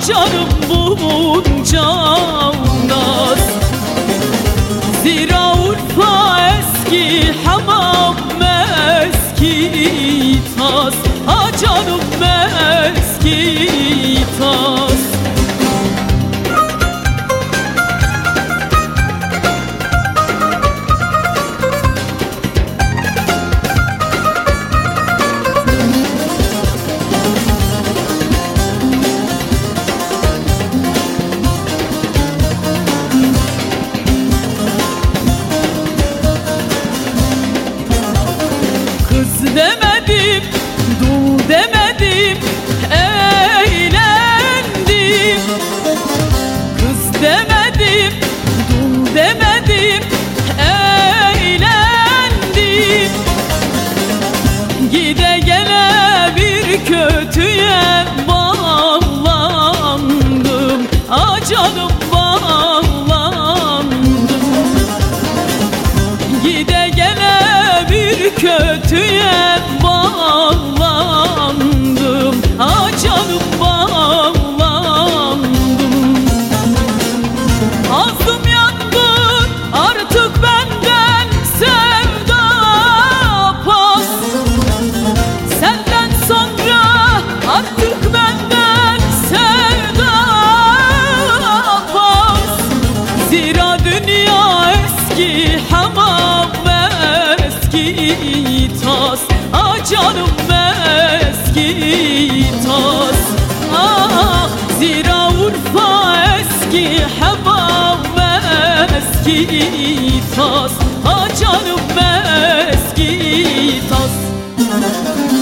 canım bunca naz. Zira Urfa eski hamam eski tas. Ah canım eski tas. Demedim, dul demedim, eğlendim. Kız demedim, dul demedim, eğlendim. Gide gele bir kötüye bağlandım. Ah canım bağlandım. Gide gele bir kötüye bağlandım. Ah canım bağlandım. Azdım yandı artık benden sevda pas. Senden sonra artık benden sevda pas. Zira dünya eski hamam eski tas. Ah canım eski tas. Ah zira Urfa eski hamam eski tas. Ah canım eski tas.